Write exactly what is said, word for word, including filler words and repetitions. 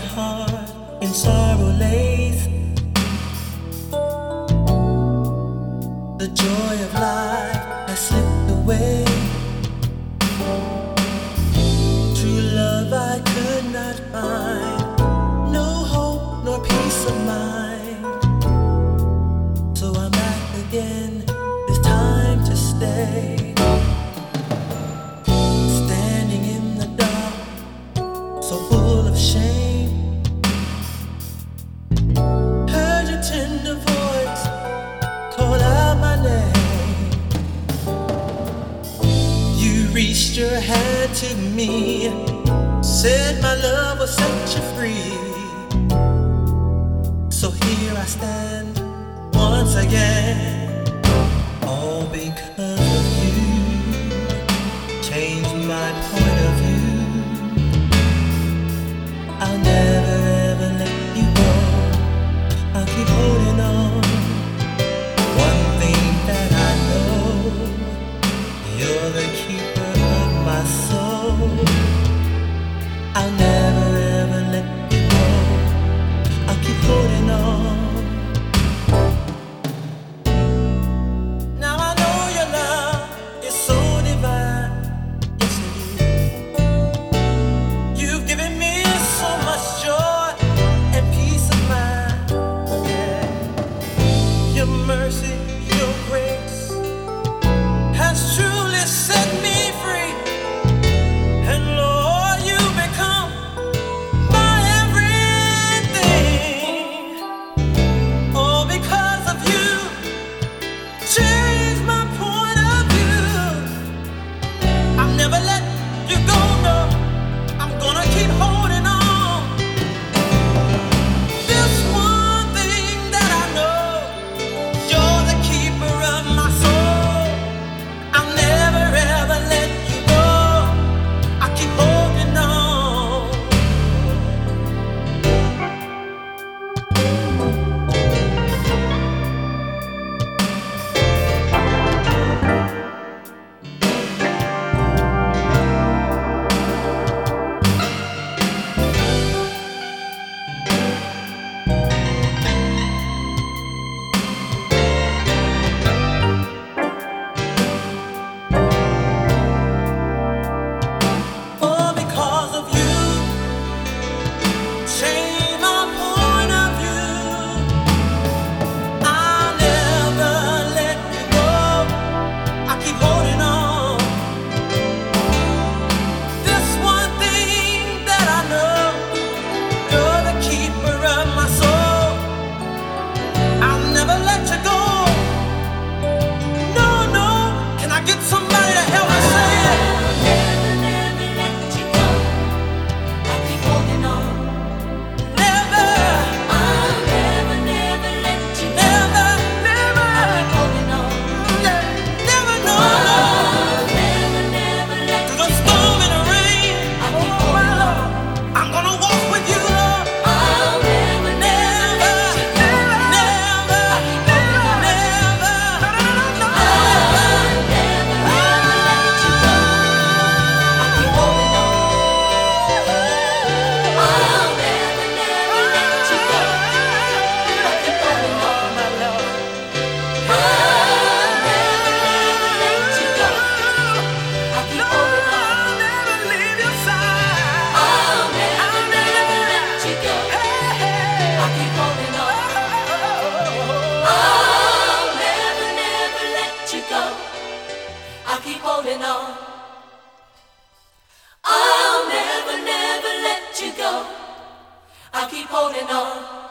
heart in sorrow lays. The joy of life has slipped away. True love I could not find, no hope nor peace of mind. So I'm back again, it's time to stay. Standing in the dark, so full of shame. Heard your tender voice call out my name. You reached your hand to me, said my love will set you free. So here I stand once again, all because of you. Changed my point of view. I'll never ever let you go, I'll keep holding on. One thing that I know, you're the keeper of my soul. I'll never ever let you go, I'll keep holding on. Now I know your love is so divine, yes it is. You've given me so much joy and peace of mind, yeah. Your mercy, your grace has truly set me free. And Lord, you become my everything. All because of you, change my point of view. I'll never let you go, no, I'm gonna keep holding on. This one thing that I know, you're the keeper of my soul. I'll never ever let you go, I keep holding on. All because of you, change my point of view. I'll never let you go, I keep holding on. This one thing that I know, you're the keeper of my soul. I'll never let you go, no, no. Can I get somebody to help me say it? Never, never let you go. I keep holding on. Never, I'll never, never let you go. never, never, I keep holding on. never, no, no. I'll never, never let Through you the go. storm and the rain, I keep holding on. I'm gonna walk with you, Lord. I'll never, never let you go. Never, I keep holding on. never, I'll never, never let you go. I keep holding on. I'll never, never let you go. I keep holding on. I'll never, never let you go. I keep holding on. I'll never leave your side. I'll never, never let you go. I keep holding on. I'll never, never let you go. I keep holding on. I'll never, never let you go. I keep holding on.